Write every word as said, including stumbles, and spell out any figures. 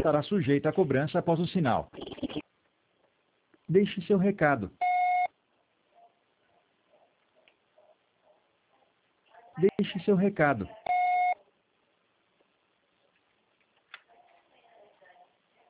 estará sujeita a cobrança após o sinal. Deixe seu recado. Deixe seu recado.